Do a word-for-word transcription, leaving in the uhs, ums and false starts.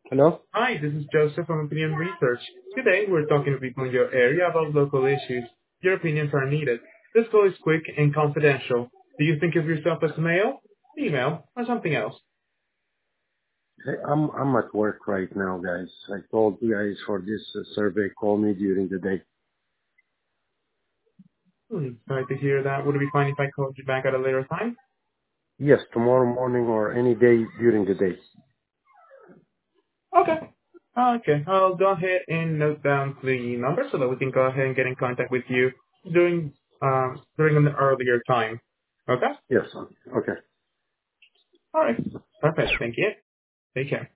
Hello? Hi, this is Joseph from Opinion Research. Today, we're talking to people in your area about local issues. Your opinions are needed. This call is quick and confidential. Do you think of yourself as male, female, or something else? Hey, I'm I'm at work right now, guys. I told you guys for this uh, survey, call me during the day. Hmm, sorry to hear that. Would it be fine if I called you back at a later time? Yes, tomorrow morning or any day during the day. Okay. Okay, I'll go ahead and note down the number so that we can go ahead and get in contact with you during um, during an earlier time. Okay? Yes. Okay. All right. Perfect. Thank you. Take care.